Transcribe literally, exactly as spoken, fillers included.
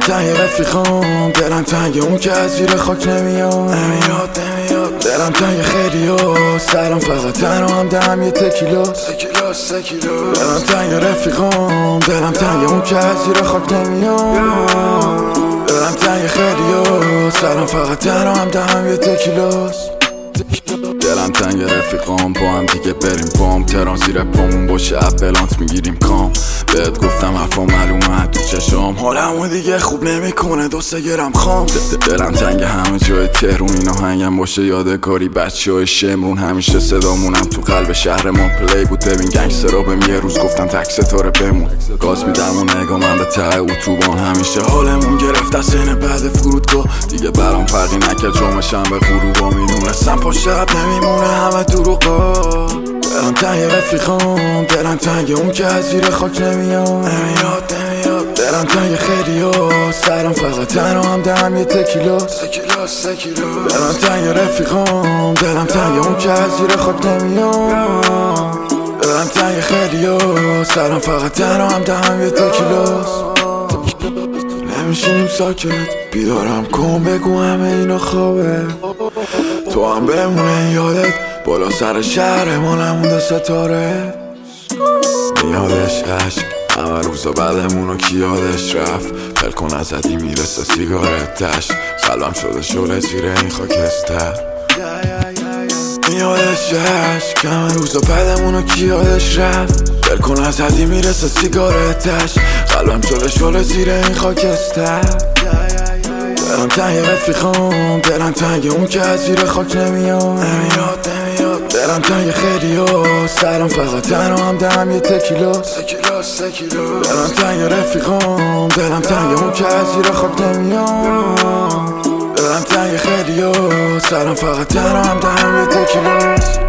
تنگ رفیقام، دلم تنگ اون که از زیر خاک نمیاد نمیاد نمیاد دلم تنگ خیلی ها، سرم فقط تنها هم دهم یه تکیلو سکیلو سکیلو دلم تنگ رفیقام، دلم تنگ اون که از زیر خاک نمیاد دلم تنگ خیلی ها، سرم فقط تنها هم دهم یه تکیلوست. دلم تنگ رفیقام، با هم دیگه بریم بام، تران زیر پامون باشه بلانت میگیریم کام. بهت گفتم حرفا معلومه تو چشام، حالمو دیگه خوب نمیکنه دو سه گرم خام. دلم تنگ همه جای تهرون، این آهنگم باشه یادگاری بچه های شمرون. همیشه صدامونم تو قلب شهر ما پلی بود. ببین گنگسترا بهم یه روز گفتن تک ستاره بمون، گاز میدم و نگاه من به ته اتوبان. همیشه حالمون گرفت از سین بعد فرودگاه، دیگه برام فرقی نکرد جمعشم به غروبا. میدونستم پا شب نمیمونه همه دروغا. دلم تنگ رفیقام، دلم تنگ اون که از زیر خاک نمیاد نمیاد نمیاد دلم تنگ خیلی ها، سرم فقط تنها هم دهم یه تکیلو سکیلو سکیلو دلم تنگ رفیقام، دلم تنگ اون که از زیر خاک نمیاد دلم تنگ خیلی ها، سرم فقط تنها هم دهم یه تکیلوست. نمیشینیم ساکت، بیدارم کن بگو همه اینا خوابه، تو هم بمونه یادت بالا سر شهر ما نمونده ستاره. میادش عشق همه روزا بعدمونو کی یادش رفت، پل کن ازدی میرسه سیگارتش، قلبم شده شله زیر این خاکستر. میادش عشق همه روزا بعدمونو کی یادش رفت، پل کن ازدی میرسه سیگارتش، قلبم شده شله زیر این خاکستر. دلم تنگ رفیقام، دلم تنگ اون که از زیر خاک نمیاد نمیاد نمیاد دلم تنگ خیلی ها، سرم فقط تنها هم دهم یه تکیلو سکیلو سکیلو دلم تنگ رفیقام، دلم تنگ اون که از زیر خاک نمیاد دلم تنگ خیلی ها، سرم فقط تنها هم دهم یه تکیلوست.